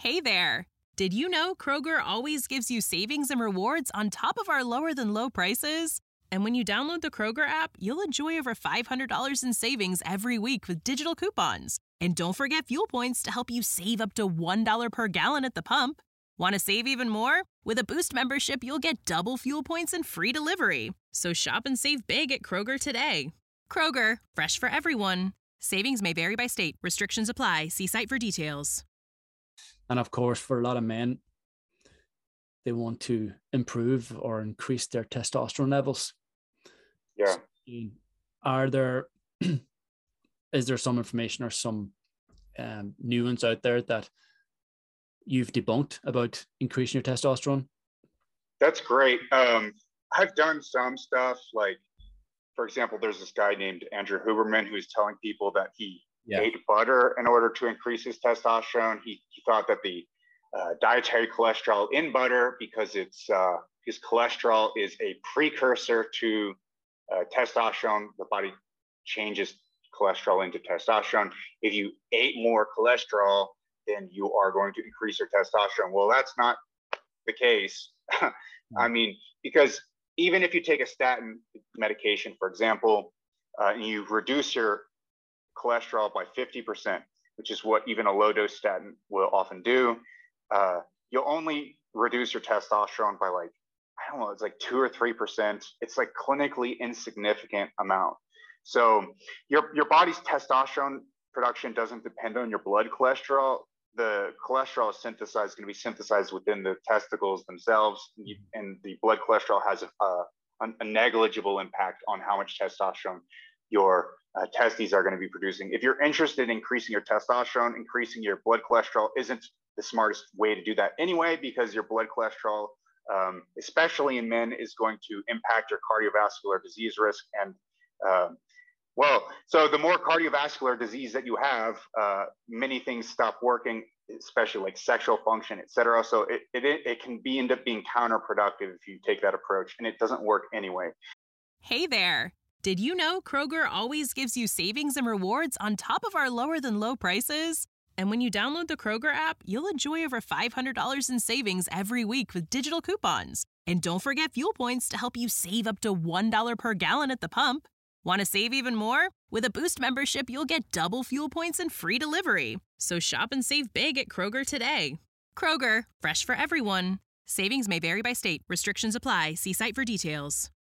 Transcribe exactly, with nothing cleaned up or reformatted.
Hey there! Did you know Kroger always gives you savings and rewards on top of our lower than low prices? And when you download the Kroger app, you'll enjoy over five hundred dollars in savings every week with digital coupons. And don't forget fuel points to help you save up to one dollar per gallon at the pump. Want to save even more? With a Boost membership, you'll get double fuel points and free delivery. So shop and save big at Kroger today. Kroger, fresh for everyone. Savings may vary by state. Restrictions apply. See site for details. And of course, for a lot of men, they want to improve or increase their testosterone levels. Yeah. Are there, is there some information or some um, nuance out there that you've debunked about increasing your testosterone? That's great. Um, I've done some stuff like, for example, there's this guy named Andrew Huberman who's telling people that he yeah. ate butter in order to increase his testosterone. He, he thought that the uh, dietary cholesterol in butter, because it's uh, his cholesterol is a precursor to uh, testosterone. The body changes cholesterol into testosterone. If you ate more cholesterol, then you are going to increase your testosterone. Well, that's not the case. I mean, because even if you take a statin medication, for example, uh, and you reduce your cholesterol by fifty percent, which is what even a low dose statin will often do, uh, you'll only reduce your testosterone by like, I don't know, it's like two or three percent. It's like clinically insignificant amount. So your, your body's testosterone production doesn't depend on your blood cholesterol. The cholesterol is synthesized, going to be synthesized within the testicles themselves, and the blood cholesterol has a, a, a negligible impact on how much testosterone your uh, testes are going to be producing. If you're interested in increasing your testosterone, increasing your blood cholesterol isn't the smartest way to do that anyway, because your blood cholesterol, um, especially in men, is going to impact your cardiovascular disease risk. And um, well, so the more cardiovascular disease that you have, uh, many things stop working, especially like sexual function, et cetera. So it, it, it can be end up being counterproductive if you take that approach, and it doesn't work anyway. Hey there! Did you know Kroger always gives you savings and rewards on top of our lower than low prices? And when you download the Kroger app, you'll enjoy over five hundred dollars in savings every week with digital coupons. And don't forget fuel points to help you save up to one dollar per gallon at the pump. Want to save even more? With a Boost membership, you'll get double fuel points and free delivery. So shop and save big at Kroger today. Kroger, fresh for everyone. Savings may vary by state. Restrictions apply. See site for details.